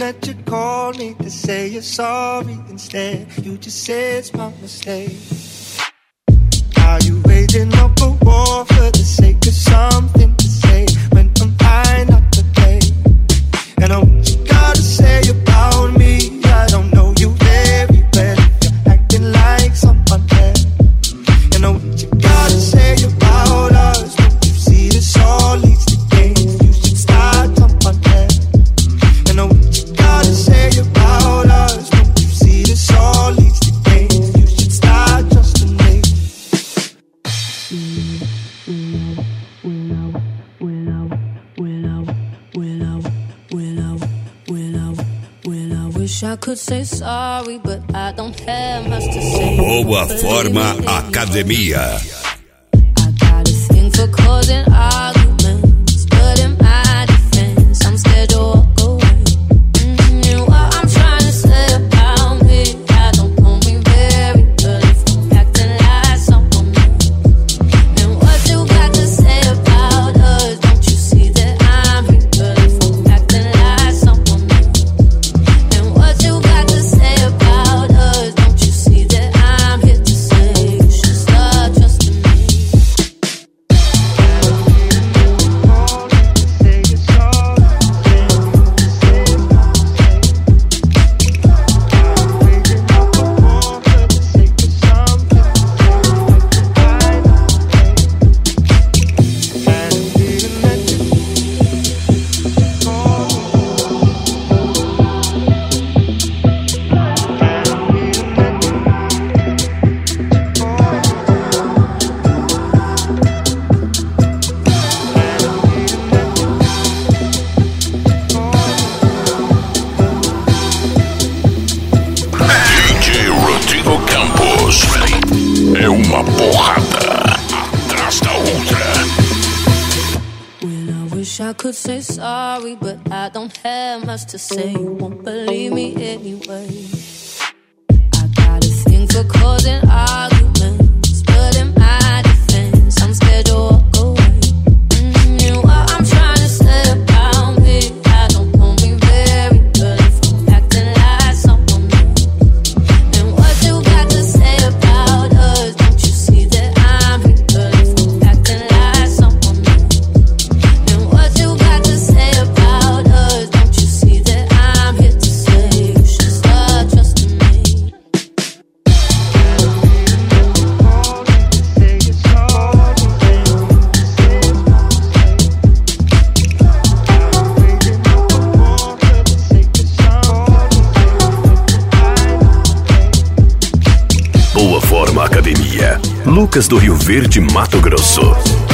that you called me to say you're sorry. Instead, you just said it's my mistake. Are you waging up a war for the sake of something to say when I'm fine not to play? And I what you gotta say about me, I don't know you very well if you're acting like someone else. And I what you gotta say about us, don't you see this all leads to games? You should start someone else. And I what you gotta say about us, don't you see this all leads to games? You should start trusting me. Wish I could say sorry, but I don't have much to say. Boa Forma Academia. I got a thing for causing arguments, but in my defense, I'm scared to walk away. And what I'm trying to say about me, I don't know me very well if I'm acting like someone else. And what you got to say about us, don't you see that I'm real if I'm acting like someone else? And what you got to say about us, don't you see that I'm here to say you should start trusting me. DJ Rodrigo Campos. É uma porrada atrás da outra. Well, I wish I could say sorry, but I don't have much to say. You won't believe me anyway. I got a thing for causing arguments, but in my defense, I'm scared to walk away. And what I'm trying to say about me, I don't know me very well if I'm acting like someone else. And what you got to say about us, don't you see that I'm real if I'm acting like someone else? And what you got to say about us, don't you see that I'm here to say you should start trusting me. Boa Forma Academia. Lucas do Rio Verde, Mato Grosso.